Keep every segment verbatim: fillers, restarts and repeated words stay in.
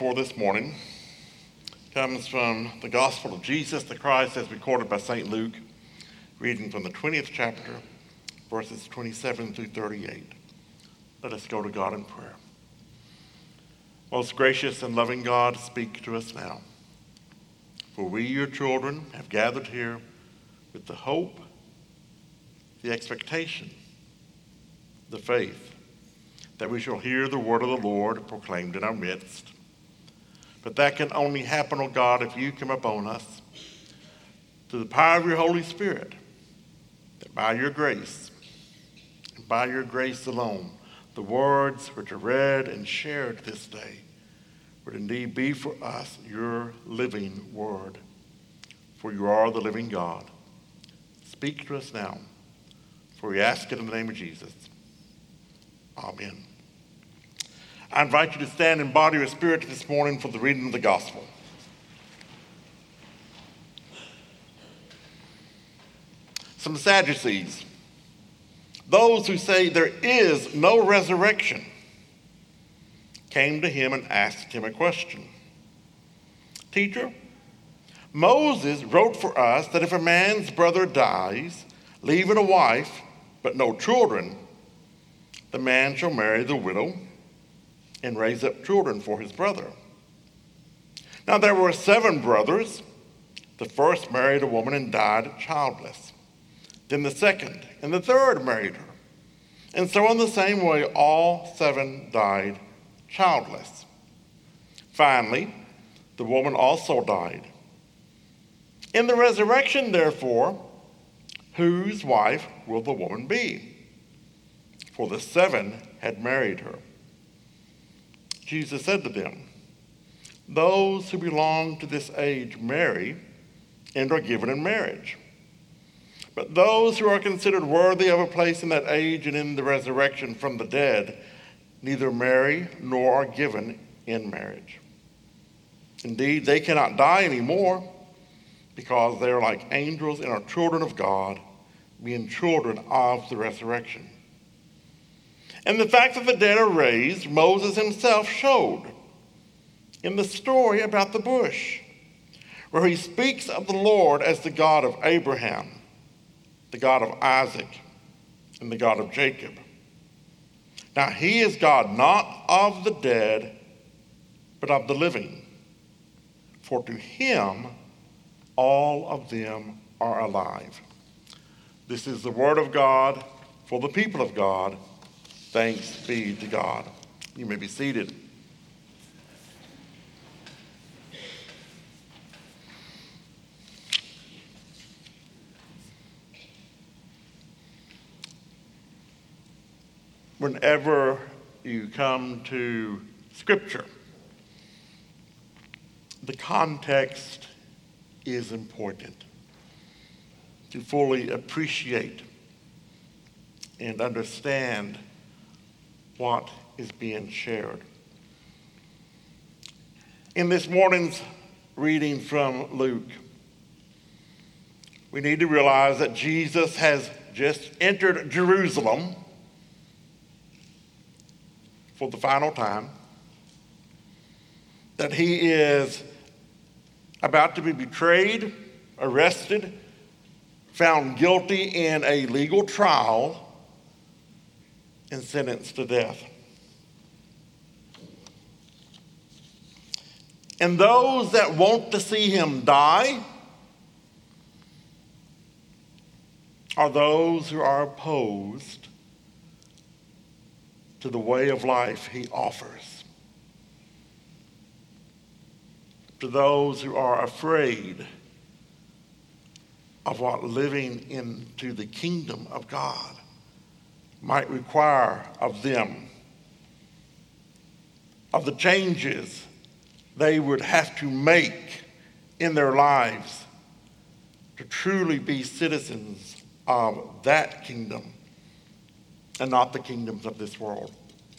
For this morning comes from the Gospel of Jesus the Christ as recorded by Saint Luke, reading from the twentieth chapter, verses twenty-seven through thirty-eight. Let us go to God in prayer. Most gracious and loving God, speak to us now. For we, your children, have gathered here with the hope, the expectation, the faith that we shall hear the word of the Lord proclaimed in our midst. But that can only happen, O God, if you come upon us through the power of your Holy Spirit, that by your grace, and by your grace alone, the words which are read and shared this day would indeed be for us your living word. For you are the living God. Speak to us now, for we ask it in the name of Jesus. Amen. I invite you to stand in body or spirit this morning for the reading of the gospel. Some Sadducees, those who say there is no resurrection, came to him and asked him a question. Teacher, Moses wrote for us that if a man's brother dies, leaving a wife but no children, the man shall marry the widow and raise up children for his brother. Now there were seven brothers. The first married a woman and died childless. Then the second and the third married her. And so in the same way, all seven died childless. Finally, the woman also died. In the resurrection, therefore, whose wife will the woman be? For the seven had married her. Jesus said to them, those who belong to this age marry and are given in marriage. But those who are considered worthy of a place in that age and in the resurrection from the dead neither marry nor are given in marriage. Indeed, they cannot die anymore because they are like angels and are children of God, being children of the resurrection. And the fact that the dead are raised, Moses himself showed in the story about the bush, where he speaks of the Lord as the God of Abraham, the God of Isaac, and the God of Jacob. Now he is God not of the dead, but of the living. For to him all of them are alive. This is the word of God for the people of God. Thanks be to God. You may be seated. Whenever you come to Scripture, the context is important to fully appreciate and understand what is being shared. In this morning's reading from Luke, we need to realize that Jesus has just entered Jerusalem for the final time, that he is about to be betrayed, arrested, found guilty in a legal trial, and sentenced to death. And those that want to see him die are those who are opposed to the way of life he offers. To those who are afraid of what living into the kingdom of God might require of them, of the changes they would have to make in their lives to truly be citizens of that kingdom and not the kingdoms of this world.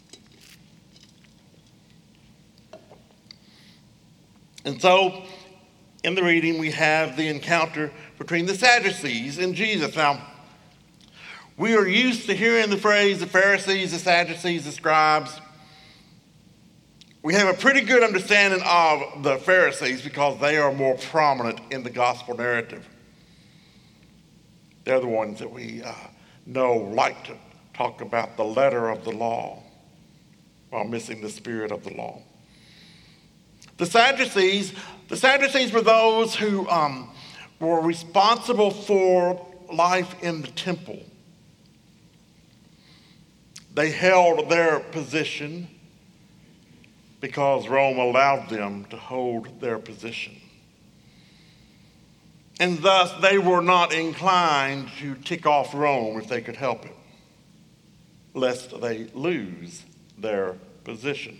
And so, in the reading, we have the encounter between the Sadducees and Jesus. Now, we are used to hearing the phrase the Pharisees, the Sadducees, the scribes. we have a pretty good understanding of the Pharisees because they are more prominent in the gospel narrative. They're the ones that we uh, know like to talk about the letter of the law while missing the spirit of the law. The Sadducees, the Sadducees were those who um, were responsible for life in the temple. They held their position because Rome allowed them to hold their position. And thus they were not inclined to tick off Rome if they could help it, lest they lose their position.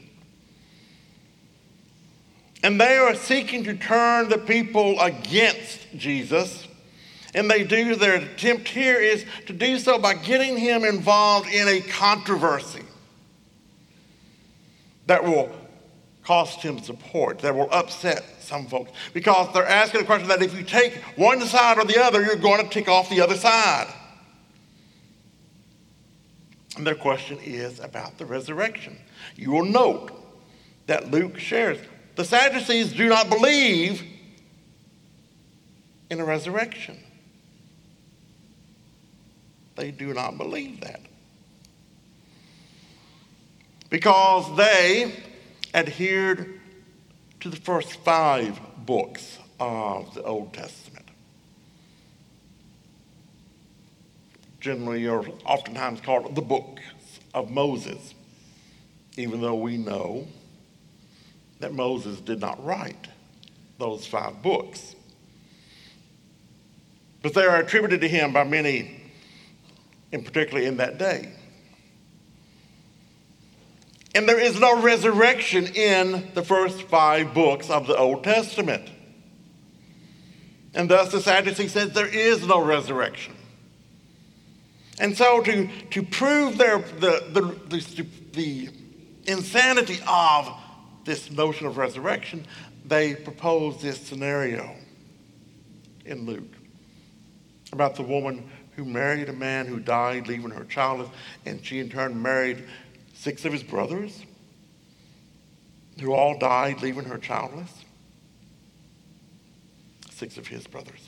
And they are seeking to turn the people against Jesus. And they do, their attempt here is to do so by getting him involved in a controversy that will cost him support, that will upset some folks. Because they're asking a question that if you take one side or the other, you're going to tick off the other side. And their question is about the resurrection. You will note that Luke shares the Sadducees do not believe in a resurrection. They do not believe that. Because they adhered to the first five books of the Old Testament. Generally, or oftentimes called the books of Moses, even though we know that Moses did not write those five books. But they are attributed to him by many, and particularly in that day. And there is no resurrection in the first five books of the Old Testament. And thus the Sadducee says there is no resurrection. And so to, to prove their, the, the, the, the insanity of this notion of resurrection, they propose this scenario in Luke about the woman who married a man who died, leaving her childless, and she in turn married six of his brothers who all died, leaving her childless. Six of his brothers.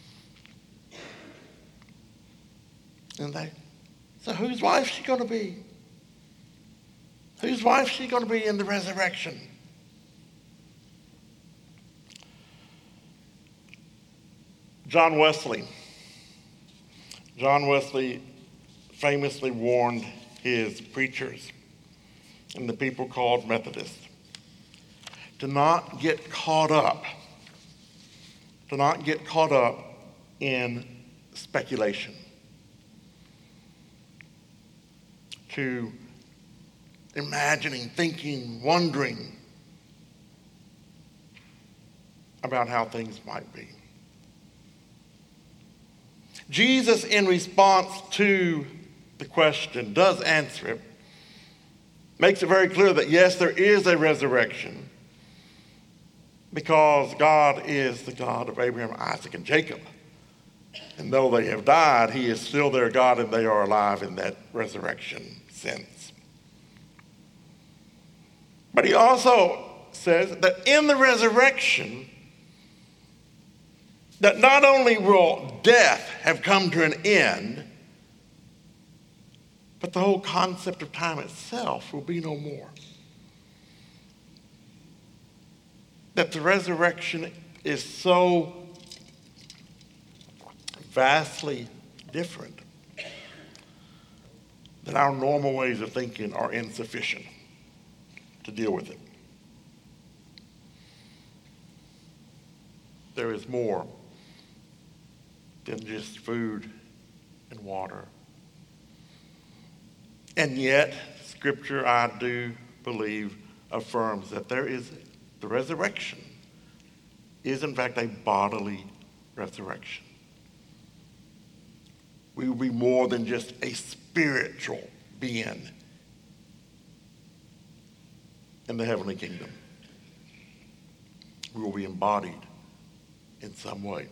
And they, so whose wife is she going to be? Whose wife is she going to be in the resurrection? John Wesley. John Wesley famously warned his preachers and the people called Methodists to not get caught up, to not get caught up in speculation, to imagining, thinking, wondering about how things might be. Jesus, in response to the question, does answer it, makes it very clear that yes, there is a resurrection because God is the God of Abraham, Isaac, and Jacob. And though they have died, he is still their God and they are alive in that resurrection sense. But he also says that in the resurrection, that not only will death have come to an end, but the whole concept of time itself will be no more. That the resurrection is so vastly different that our normal ways of thinking are insufficient to deal with it. There is more than just food and water. And yet, Scripture, I do believe, affirms that there is the resurrection is in fact a bodily resurrection. We will be more than just a spiritual being in the heavenly kingdom. We will be embodied in some way.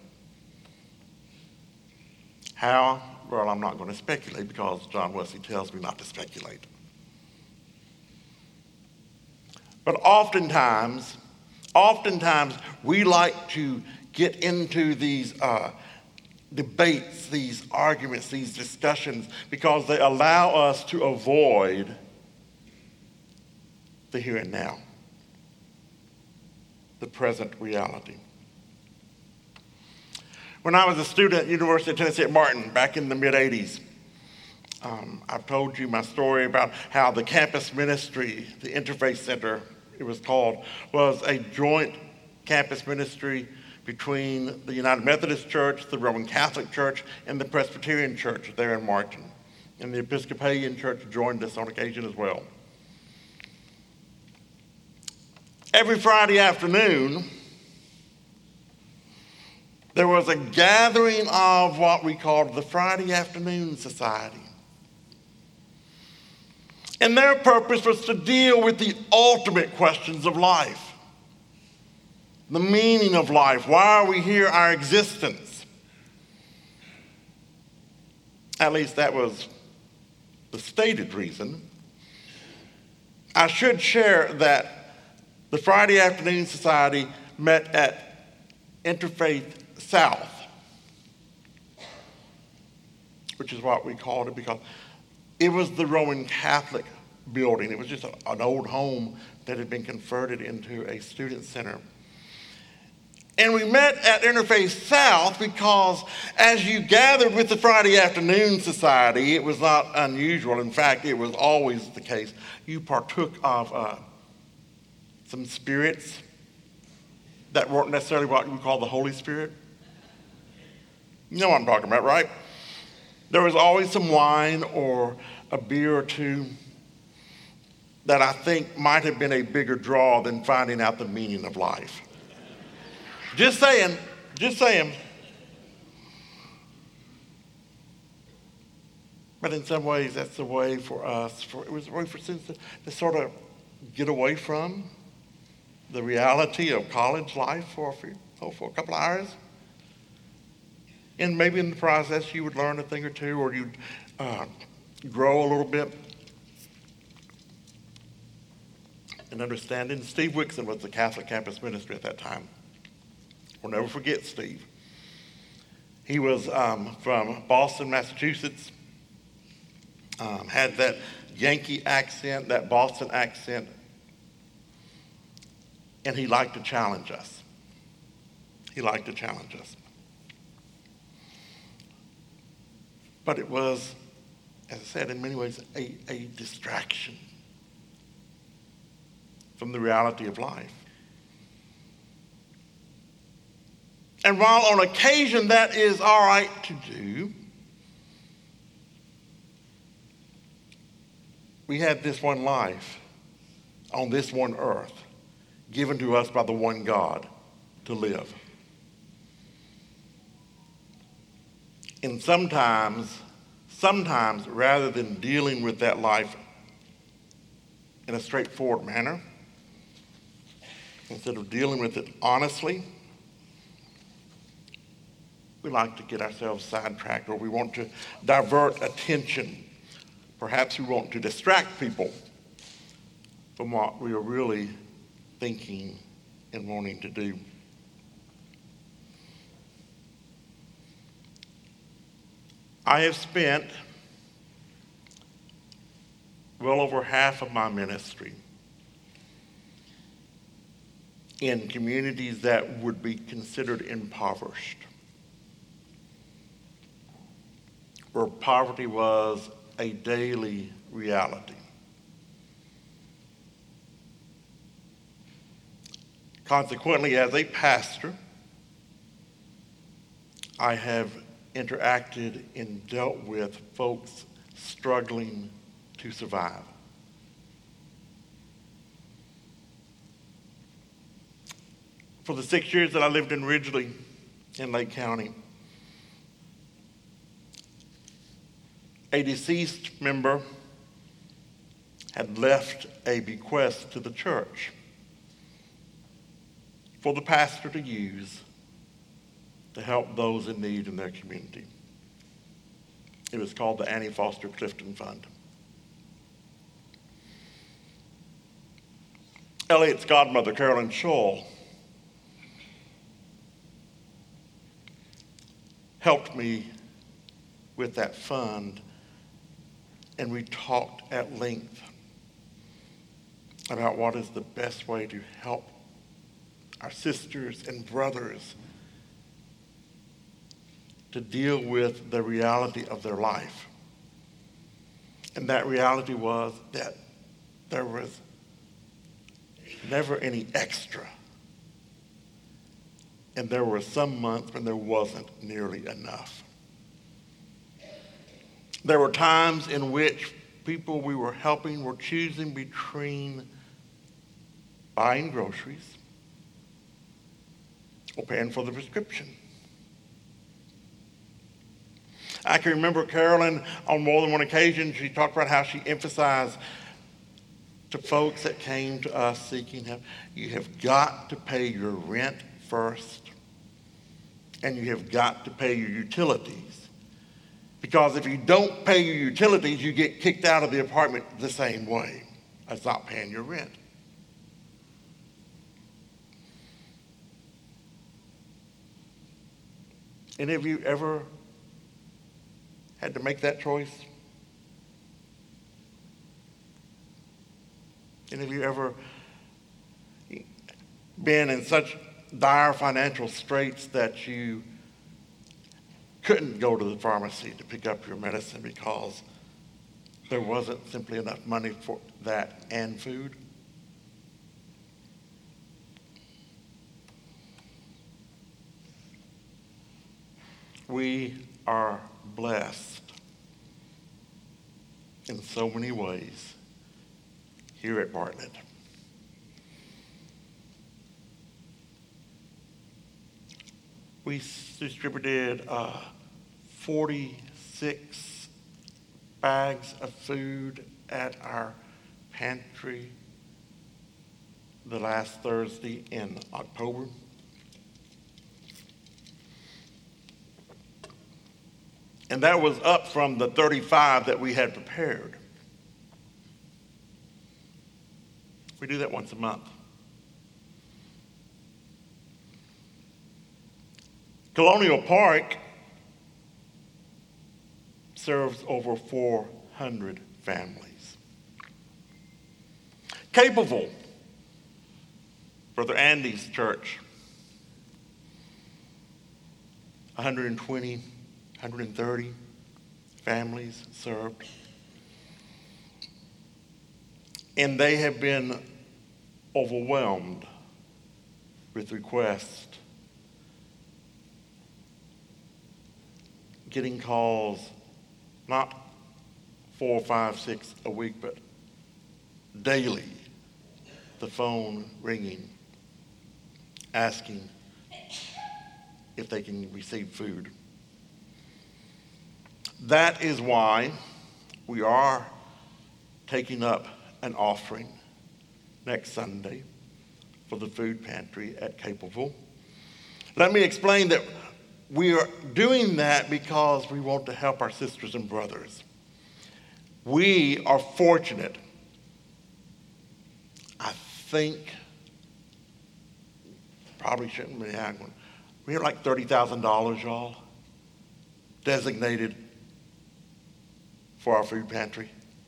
How? Well, I'm not going to speculate because John Wesley tells me not to speculate. But oftentimes, oftentimes we like to get into these uh, debates, these arguments, these discussions, because they allow us to avoid the here and now, the present reality. When I was a student at the University of Tennessee at Martin back in the mid eighties, um, I've told you my story about how the campus ministry, the Interfaith Center, it was called, was a joint campus ministry between the United Methodist Church, the Roman Catholic Church, and the Presbyterian Church there in Martin. And the Episcopalian Church joined us on occasion as well. Every Friday afternoon, there was a gathering of what we called the Friday Afternoon Society. And their purpose was to deal with the ultimate questions of life. The meaning of life. Why are we here? Our existence. At least that was the stated reason. I should share that the Friday Afternoon Society met at Interfaith South, which is what we called it because it was the Roman Catholic building. It was just a, an old home that had been converted into a student center. And we met at Interfaith South because as you gathered with the Friday Afternoon Society, it was not unusual. In fact, it was always the case. You partook of uh, some spirits that weren't necessarily what we call the Holy Spirit. You know what I'm talking about, right? There was always some wine or a beer or two that I think might have been a bigger draw than finding out the meaning of life. Just saying, just saying. But in some ways, that's the way for us. For, it was a way for students to, to sort of get away from the reality of college life for a, few, oh, for a couple of hours. And maybe in the process, you would learn a thing or two, or you'd uh, grow a little bit in understanding. Steve Wixon was the Catholic campus ministry at that time. We'll never forget Steve. He was um, from Boston, Massachusetts, um, had that Yankee accent, that Boston accent, and he liked to challenge us. He liked to challenge us. But it was, as I said, in many ways, a, a distraction from the reality of life. And while on occasion that is all right to do, we have this one life on this one earth given to us by the one God to live. And sometimes, sometimes rather than dealing with that life in a straightforward manner, instead of dealing with it honestly, we like to get ourselves sidetracked, or we want to divert attention. Perhaps we want to distract people from what we are really thinking and wanting to do. I have spent well over half of my ministry in communities that would be considered impoverished, where poverty was a daily reality. Consequently, as a pastor, I have interacted and dealt with folks struggling to survive. For the six years that I lived in Ridgely in Lake County, a deceased member had left a bequest to the church for the pastor to use to help those in need in their community. It was called the Annie Foster Clifton Fund. Elliot's godmother, Carolyn Scholl, helped me with that fund, and we talked at length about what is the best way to help our sisters and brothers to deal with the reality of their life. And that reality was that there was never any extra. And there were some months when there wasn't nearly enough. There were times in which people we were helping were choosing between buying groceries or paying for the prescription. I can remember Carolyn on more than one occasion, she talked about how she emphasized to folks that came to us seeking help, you have got to pay your rent first, and you have got to pay your utilities. Because if you don't pay your utilities, you get kicked out of the apartment the same way as not paying your rent. Any of you ever had to make that choice? Any of you ever been in such dire financial straits that you couldn't go to the pharmacy to pick up your medicine because there wasn't simply enough money for that and food? We are blessed in so many ways here at Bartlett. We distributed uh, forty-six bags of food at our pantry the last Thursday in October. And that was up from the thirty-five that we had prepared. We do that once a month. Colonial Park serves over four hundred families. Capeville, Brother Andy's church, one hundred twenty, one hundred thirty families served. And they have been overwhelmed with requests, getting calls, not four, five, six a week, but daily, the phone ringing, asking if they can receive food. That is why we are taking up an offering next Sunday for the food pantry at Capeville. Let me explain that we are doing that because we want to help our sisters and brothers. We are fortunate. I think, probably shouldn't be having, we have like thirty thousand dollars, y'all, designated for our food pantry.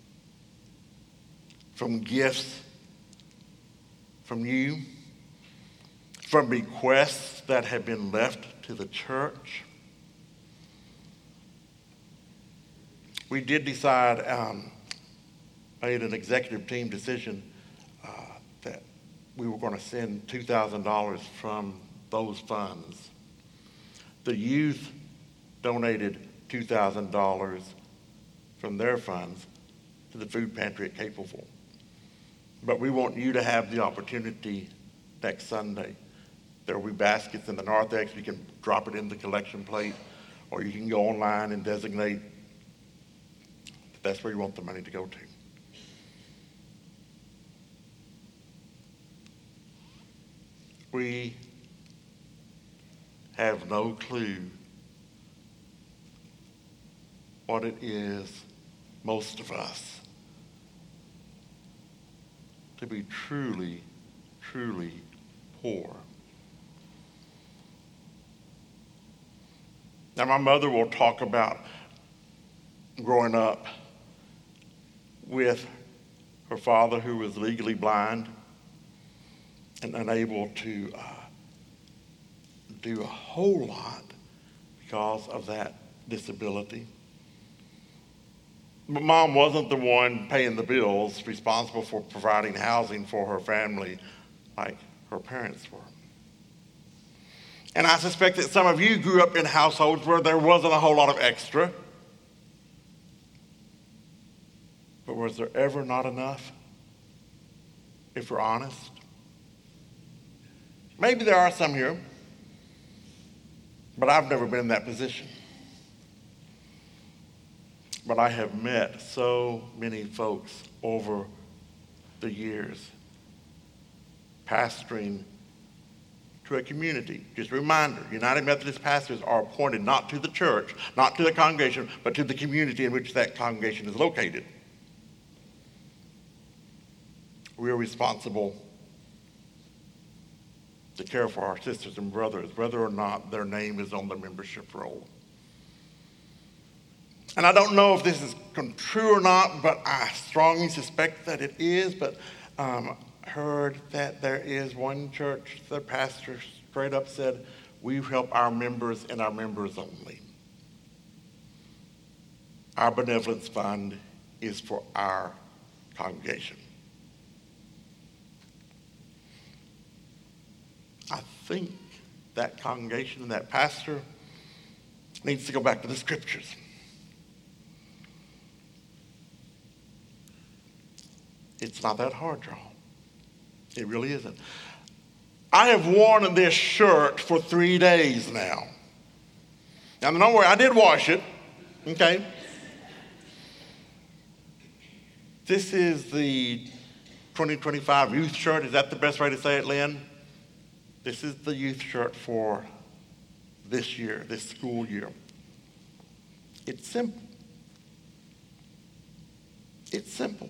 From gifts from you, from bequests that have been left to the church. We did decide, um, made an executive team decision uh, that we were going to send two thousand dollars from those funds. The youth donated two thousand dollars from their funds to the food pantry at Capeville. But we want you to have the opportunity next Sunday. There will be baskets in the narthex. You can drop it in the collection plate, or you can go online and designate that that's where you want the money to go to. We have no clue what it is, most of us, to be truly truly poor. Now, my mother will talk about growing up with her father, who was legally blind and unable to uh, do a whole lot because of that disability. But Mom wasn't the one paying the bills, responsible for providing housing for her family like her parents were. And I suspect that some of you grew up in households where there wasn't a whole lot of extra. But was there ever not enough? If we're honest. Maybe there are some here, but I've never been in that position. But I have met so many folks over the years pastoring to a community. Just a reminder, United Methodist pastors are appointed not to the church, not to the congregation, but to the community in which that congregation is located. We are responsible to care for our sisters and brothers, whether or not their name is on the membership roll. And I don't know if this is true or not, but I strongly suspect that it is, but um, heard that there is one church, the pastor straight up said, we help our members and our members only. Our benevolence fund is for our congregation. I think that congregation and that pastor needs to go back to the scriptures. It's not that hard, y'all. It really isn't. I have worn this shirt for three days now. Now, don't worry, I did wash it, okay? This is the twenty twenty-five youth shirt. Is that the best way to say it, Lynn? This is the youth shirt for this year, this school year. It's simple. It's simple.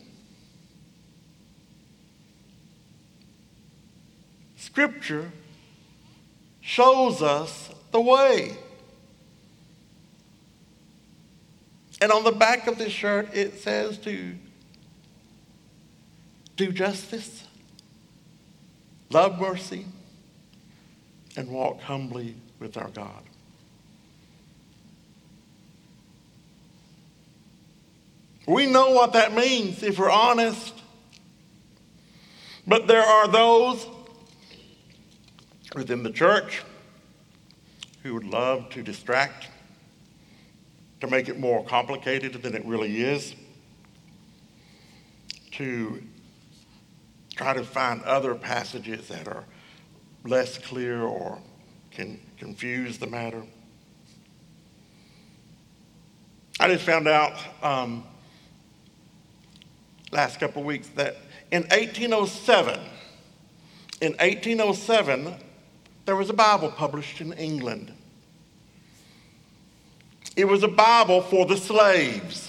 Scripture shows us the way. And on the back of this shirt, it says to do justice, love mercy, and walk humbly with our God. We know what that means if we're honest. But there are those within the church who would love to distract, to make it more complicated than it really is, to try to find other passages that are less clear or can confuse the matter. I just found out um, last couple of weeks that in eighteen oh seven, in eighteen oh seven, there was a Bible published in England. It was a Bible for the slaves.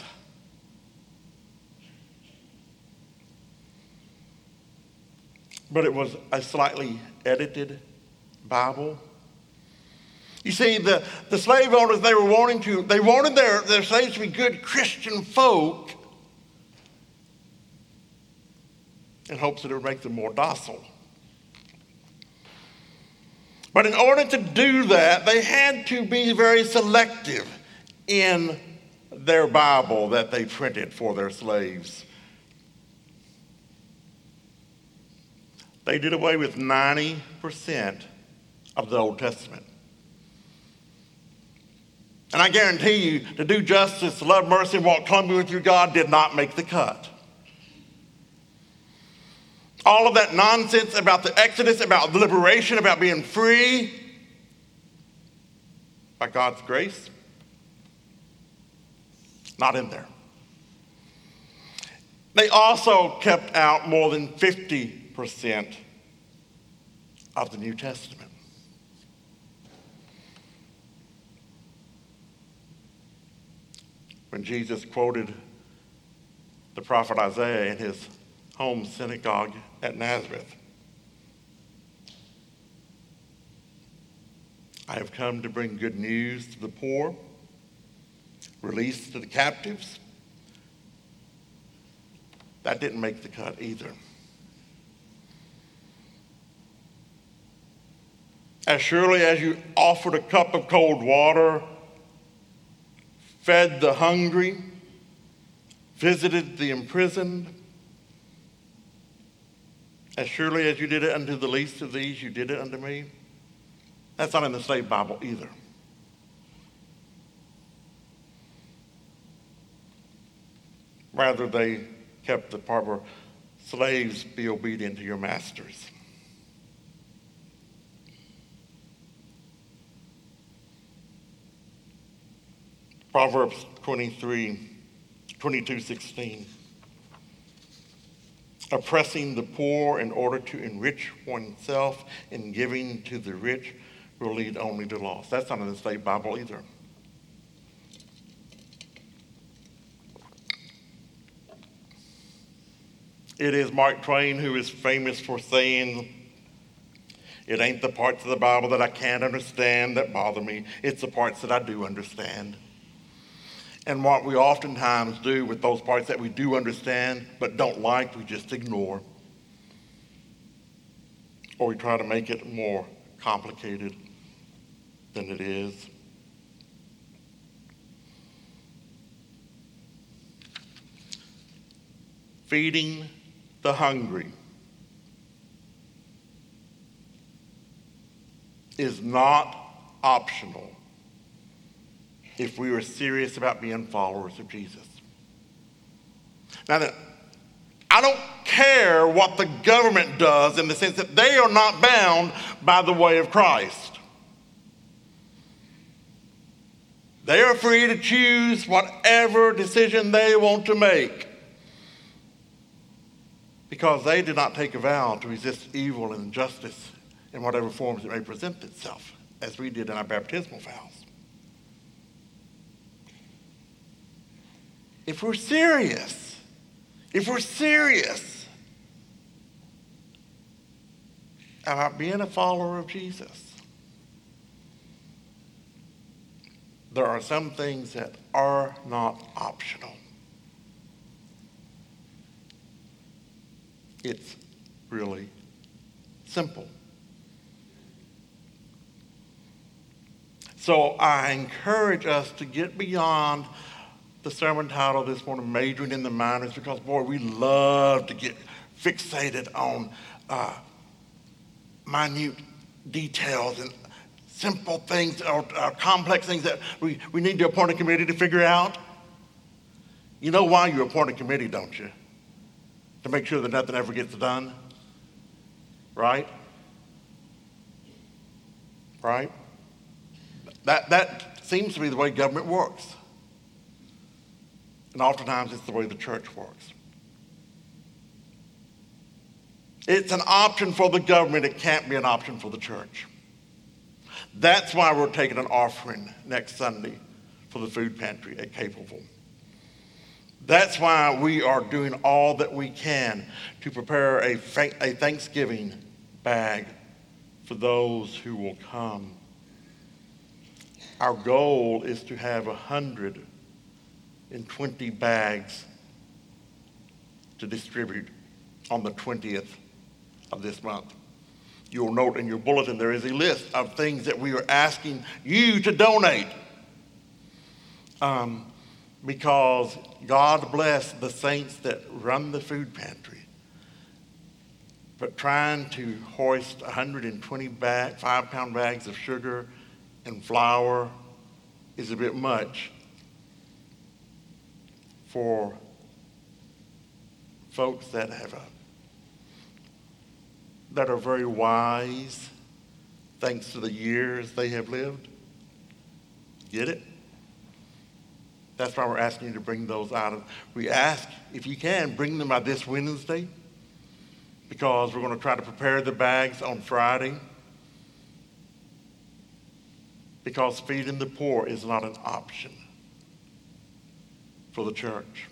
But it was a slightly edited Bible. You see, the, the slave owners, they were wanting to, they wanted their, their slaves to be good Christian folk in hopes that it would make them more docile. But in order to do that, they had to be very selective in their Bible that they printed for their slaves. They did away with ninety percent of the Old Testament. And I guarantee you, to do justice, to love mercy, and walk humbly with your God did not make the cut. All of that nonsense about the Exodus, about liberation, about being free by God's grace, not in there. They also kept out more than fifty percent of the New Testament. When Jesus quoted the prophet Isaiah in his home synagogue at Nazareth, I have come to bring good news to the poor, release to the captives. That didn't make the cut either. As surely as you offered a cup of cold water, fed the hungry, visited the imprisoned, as surely as you did it unto the least of these, you did it unto me. That's not in the State Bible either. Rather, they kept the part where slaves, be obedient to your masters. Proverbs twenty-three, twenty-two, sixteen. Oppressing the poor in order to enrich oneself and giving to the rich will lead only to loss. That's not in the State Bible either. It is Mark Twain who is famous for saying, "It ain't the parts of the Bible that I can't understand that bother me. It's the parts that I do understand." And what we oftentimes do with those parts that we do understand but don't like, we just ignore. Or we try to make it more complicated than it is. Feeding the hungry is not optional if we are serious about being followers of Jesus. Now, then, I don't care what the government does in the sense that they are not bound by the way of Christ. They are free to choose whatever decision they want to make because they did not take a vow to resist evil and injustice in whatever forms it may present itself, as we did in our baptismal vows. If we're serious, if we're serious about being a follower of Jesus, there are some things that are not optional. It's really simple. So I encourage us to get beyond the sermon title this morning, Majoring in the Minors, because, boy, we love to get fixated on uh, minute details and simple things or uh, complex things that we, we need to appoint a committee to figure out. You know why you appoint a committee, don't you? To make sure that nothing ever gets done, right? Right? That, that seems to be the way government works. And oftentimes it's the way the church works. It's an option for the government. It can't be an option for the church. That's why we're taking an offering next Sunday for the food pantry at Capelville. That's why we are doing all that we can to prepare a, a Thanksgiving bag for those who will come. Our goal is to have one hundred twenty bags to distribute on the twentieth of this month. You'll note in your bulletin there is a list of things that we are asking you to donate. Um, because God bless the saints that run the food pantry. But trying to hoist one hundred twenty bag, five-pound bags of sugar and flour is a bit much for folks that have a, that are very wise, thanks to the years they have lived. Get it? That's why we're asking you to bring those items. We ask, if you can, bring them by this Wednesday, because we're going to try to prepare the bags on Friday, because feeding the poor is not an option for the church.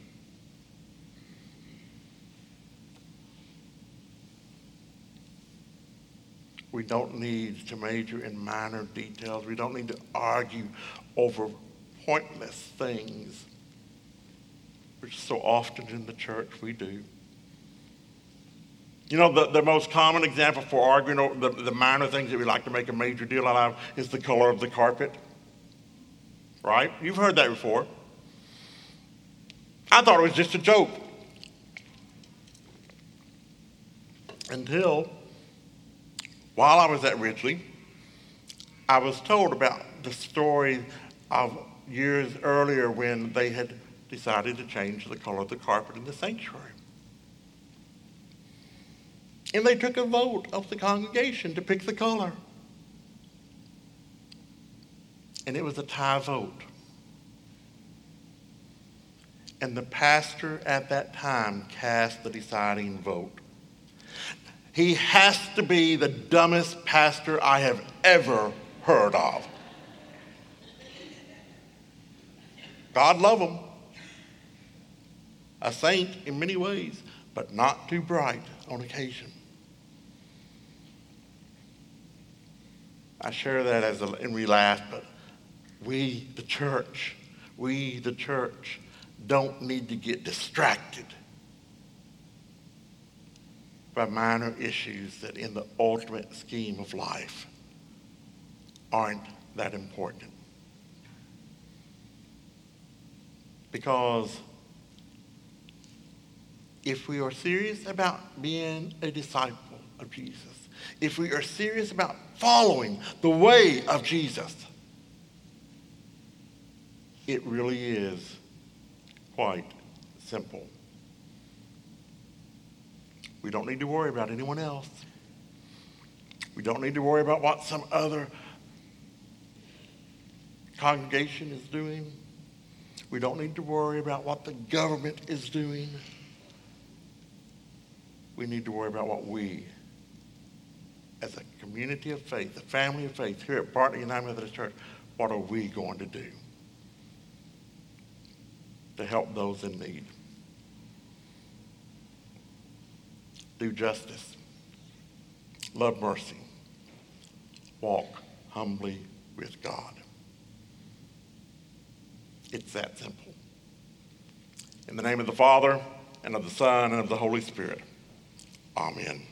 We don't need to major in minor details. We don't need to argue over pointless things, which so often in the church we do. You know, the, the most common example for arguing over the, the minor things that we like to make a major deal out of is the color of the carpet. Right? You've heard that before. I thought it was just a joke. Until, while I was at Ridgely, I was told about the story of years earlier when they had decided to change the color of the carpet in the sanctuary. And they took a vote of the congregation to pick the color. And it was a tie vote. And the pastor at that time cast the deciding vote. He has to be the dumbest pastor I have ever heard of. God love him. A saint in many ways, but not too bright on occasion. I share that as a, and we laugh, but we, the church, we, the church, don't need to get distracted by minor issues that in the ultimate scheme of life aren't that important. Because if we are serious about being a disciple of Jesus, if we are serious about following the way of Jesus, it really is quite simple. We don't need to worry about anyone else. We don't need to worry about what some other congregation is doing. We don't need to worry about what the government is doing. We need to worry about what we, as a community of faith, a family of faith here at Bartlett United Methodist Church, what are we going to do to help those in need? Do justice, love mercy, walk humbly with God. It's that simple. In the name of the Father, and of the Son, and of the Holy Spirit. Amen.